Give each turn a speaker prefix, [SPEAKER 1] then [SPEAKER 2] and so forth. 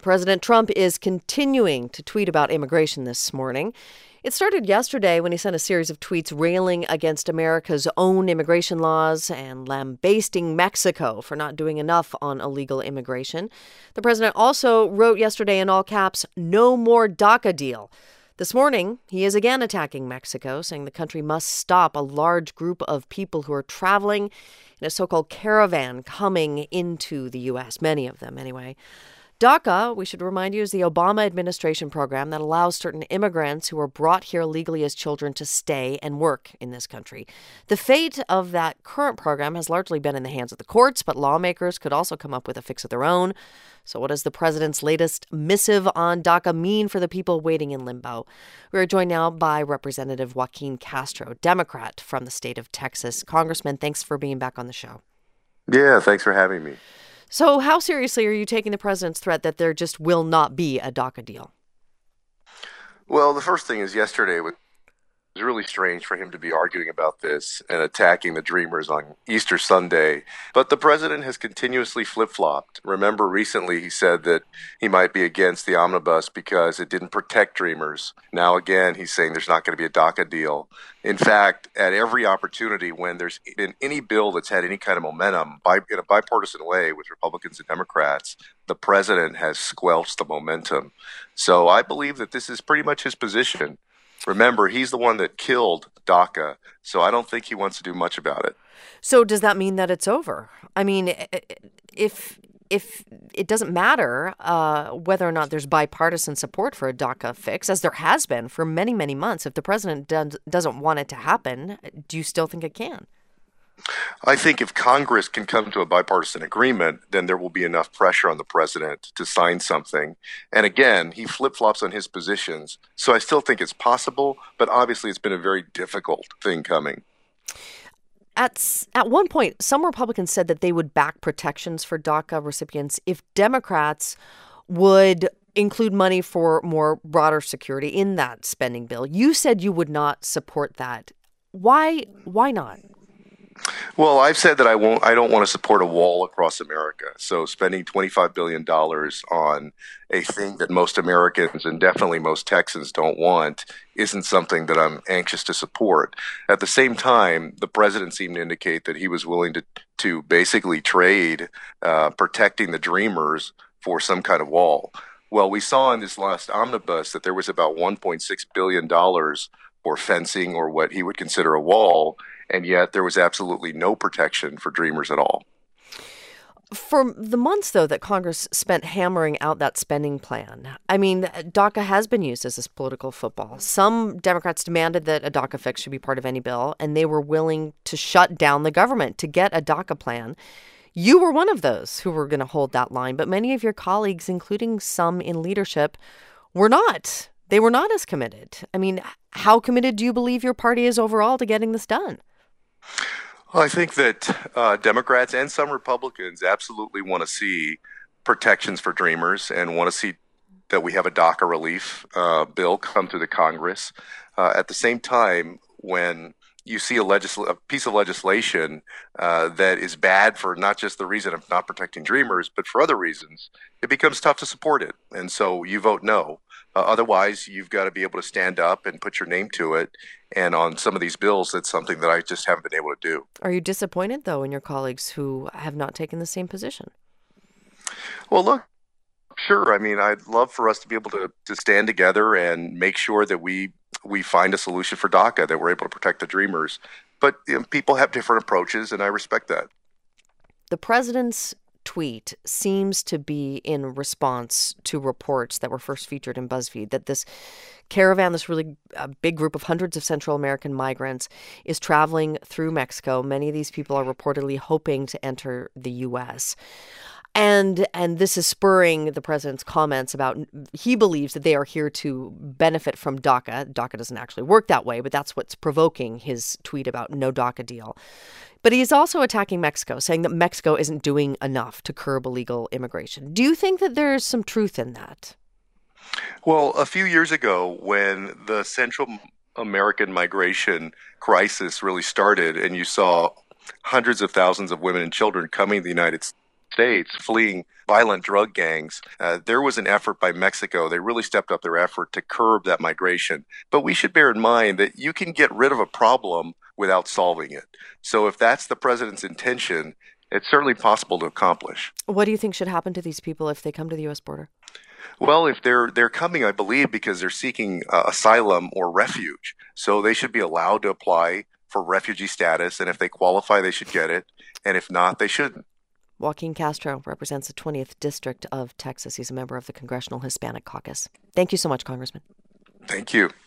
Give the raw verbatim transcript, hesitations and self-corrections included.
[SPEAKER 1] President Trump is continuing to tweet about immigration this morning. It started yesterday when he sent a series of tweets railing against America's own immigration laws and lambasting Mexico for not doing enough on illegal immigration. The president also wrote yesterday in all caps, "No more DACA deal." This morning, he is again attacking Mexico, saying the country must stop a large group of people who are traveling in a so-called caravan coming into the U S, many of them anyway. DACA, we should remind you, is the Obama administration program that allows certain immigrants who were brought here legally as children to stay and work in this country. The fate of that current program has largely been in the hands of the courts, but lawmakers could also come up with a fix of their own. So what does the president's latest missive on DACA mean for the people waiting in limbo? We are joined now by Representative Joaquin Castro, Democrat from the state of Texas. Congressman, thanks for being back on the show.
[SPEAKER 2] Yeah, thanks for having me.
[SPEAKER 1] So how seriously are you taking the president's threat that there just will not be a DACA deal?
[SPEAKER 2] Well, the first thing is yesterday was It was really strange for him to be arguing about this and attacking the Dreamers on Easter Sunday. But the president has continuously flip-flopped. Remember, recently he said that he might be against the omnibus because it didn't protect Dreamers. Now again, he's saying there's not going to be a DACA deal. In fact, at every opportunity when there's been any bill that's had any kind of momentum by, in a bipartisan way with Republicans and Democrats, the president has squelched the momentum. So I believe that this is pretty much his position. Remember, he's the one that killed DACA, so I don't think he wants to do much about it.
[SPEAKER 1] So does that mean that it's over? I mean, if if it doesn't matter uh, whether or not there's bipartisan support for a DACA fix, as there has been for many, many months, if the president does, doesn't want it to happen, do you still think it can?
[SPEAKER 2] I think if Congress can come to a bipartisan agreement, then there will be enough pressure on the president to sign something. And again, he flip-flops on his positions. So I still think it's possible, but obviously it's been a very difficult thing coming.
[SPEAKER 1] At, at one point, some Republicans said that they would back protections for DACA recipients if Democrats would include money for more broader security in that spending bill. You said you would not support that. Why? Why not?
[SPEAKER 2] Well, I've said that I won't. I don't want to support a wall across America. So spending twenty-five billion dollars on a thing that most Americans and definitely most Texans don't want isn't something that I'm anxious to support. At the same time, the president seemed to indicate that he was willing to to basically trade uh, protecting the Dreamers for some kind of wall. Well, we saw in this last omnibus that there was about one point six billion dollars for fencing or what he would consider a wall. And yet there was absolutely no protection for Dreamers at all.
[SPEAKER 1] For the months, though, that Congress spent hammering out that spending plan, I mean, DACA has been used as this political football. Some Democrats demanded that a DACA fix should be part of any bill, and they were willing to shut down the government to get a DACA plan. You were one of those who were going to hold that line, but many of your colleagues, including some in leadership, were not. They were not as committed. I mean, how committed do you believe your party is overall to getting this done?
[SPEAKER 2] Well, I think that uh, Democrats and some Republicans absolutely want to see protections for Dreamers and want to see that we have a DACA relief uh, bill come through the Congress. Uh, at the same time, when you see a, legisl- a piece of legislation uh, that is bad for not just the reason of not protecting Dreamers, but for other reasons, it becomes tough to support it. And so you vote no. Uh, otherwise, you've got to be able to stand up and put your name to it. And on some of these bills, that's something that I just haven't been able to do.
[SPEAKER 1] Are you disappointed, though, in your colleagues who have not taken the same position?
[SPEAKER 2] Well, look, sure. I mean, I'd love for us to be able to, to stand together and make sure that we we find a solution for DACA, that we're able to protect the Dreamers. But you know, people have different approaches, and I respect that.
[SPEAKER 1] The president's tweet seems to be in response to reports that were first featured in BuzzFeed that this caravan, this really uh, big group of hundreds of Central American migrants, is traveling through Mexico. Many of these people are reportedly hoping to enter the U S. And and this is spurring the president's comments about he believes that they are here to benefit from DACA. DACA doesn't actually work that way, but that's what's provoking his tweet about no DACA deal. But he's also attacking Mexico, saying that Mexico isn't doing enough to curb illegal immigration. Do you think that there's some truth in that?
[SPEAKER 2] Well, a few years ago, when the Central American migration crisis really started and you saw hundreds of thousands of women and children coming to the United States, States fleeing violent drug gangs. Uh, there was an effort by Mexico. They really stepped up their effort to curb that migration. But we should bear in mind that you can get rid of a problem without solving it. So if that's the president's intention, it's certainly possible to accomplish.
[SPEAKER 1] What do you think should happen to these people if they come to the U S border?
[SPEAKER 2] Well, if they're they're coming, I believe, because they're seeking uh, asylum or refuge, so they should be allowed to apply for refugee status, and if they qualify, they should get it, and if not, they shouldn't.
[SPEAKER 1] Joaquin Castro represents the twentieth District of Texas. He's a member of the Congressional Hispanic Caucus. Thank you so much, Congressman.
[SPEAKER 2] Thank you.